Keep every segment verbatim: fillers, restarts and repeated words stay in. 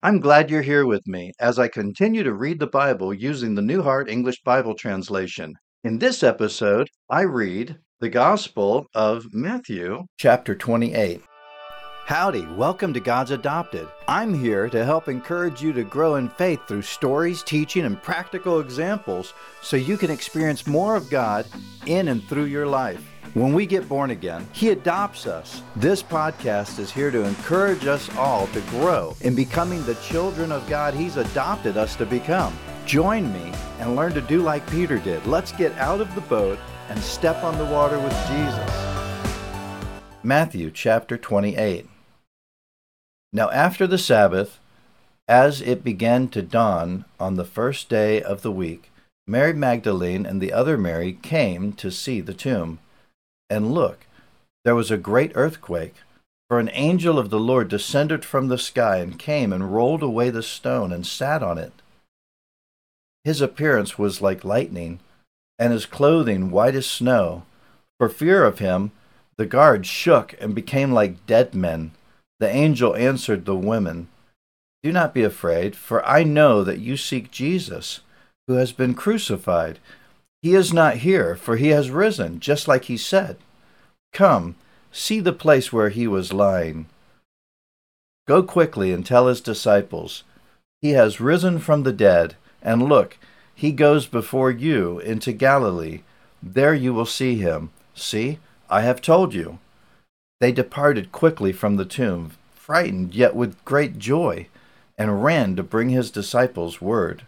I'm glad you're here with me as I continue to read the Bible using the New Heart English Bible Translation. In this episode, I read the Gospel of Matthew, chapter twenty-eight. Howdy, welcome to God's Adopted. I'm here to help encourage you to grow in faith through stories, teaching, and practical examples so you can experience more of God in and through your life. When we get born again, He adopts us. This podcast is here to encourage us all to grow in becoming the children of God He's adopted us to become. Join me and learn to do like Peter did. Let's get out of the boat and step on the water with Jesus. Matthew chapter twenty-eight. Now after the Sabbath, as it began to dawn on the first day of the week, Mary Magdalene and the other Mary came to see the tomb. And look, there was a great earthquake, for an angel of the Lord descended from the sky and came and rolled away the stone and sat on it. His appearance was like lightning, and his clothing white as snow. For fear of him, the guards shook and became like dead men. The angel answered the women, "Do not be afraid, for I know that you seek Jesus, who has been crucified. He is not here, for he has risen, just like he said. Come, see the place where he was lying. Go quickly and tell his disciples, he has risen from the dead, and look, he goes before you into Galilee. There you will see him. See, I have told you." They departed quickly from the tomb, frightened yet with great joy, and ran to bring his disciples word.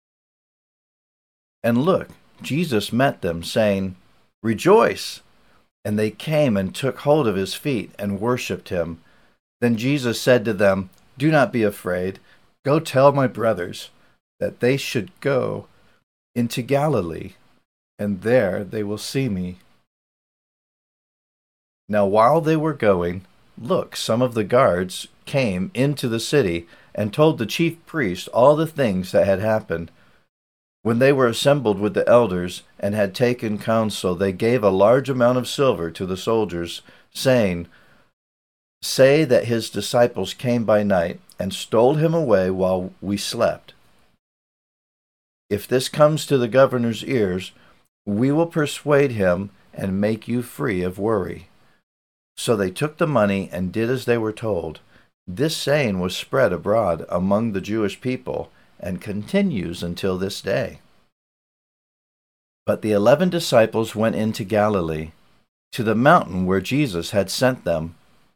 And look, Jesus met them, saying, "Rejoice!" And they came and took hold of his feet and worshipped him. Then Jesus said to them, "Do not be afraid. Go tell my brothers that they should go into Galilee, and there they will see me." Now while they were going, look, some of the guards came into the city and told the chief priests all the things that had happened. When they were assembled with the elders and had taken counsel, they gave a large amount of silver to the soldiers, saying, "Say that his disciples came by night and stole him away while we slept. If this comes to the governor's ears, we will persuade him and make you free of worry." So they took the money and did as they were told. This saying was spread abroad among the Jewish people, and continues until this day. But the eleven disciples went into Galilee, to the mountain where Jesus had sent them.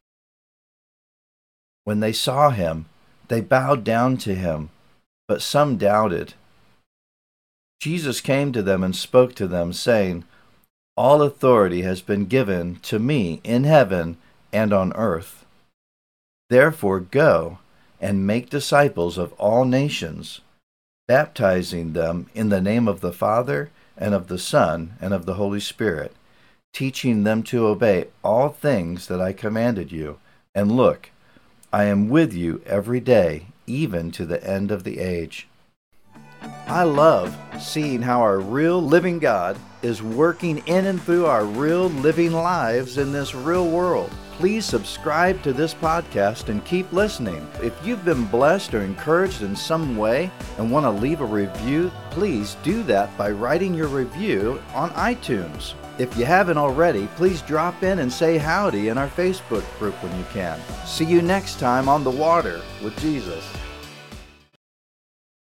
When they saw him, they bowed down to him, but some doubted. Jesus came to them and spoke to them, saying, "All authority has been given to me in heaven and on earth. Therefore go and make disciples of all nations, baptizing them in the name of the Father and of the Son and of the Holy Spirit, teaching them to obey all things that I commanded you. And look, I am with you every day, even to the end of the age." I love seeing how our real living God is working in and through our real living lives in this real world. Please subscribe to this podcast and keep listening. If you've been blessed or encouraged in some way and want to leave a review, please do that by writing your review on iTunes. If you haven't already, please drop in and say howdy in our Facebook group when you can. See you next time on the water with Jesus.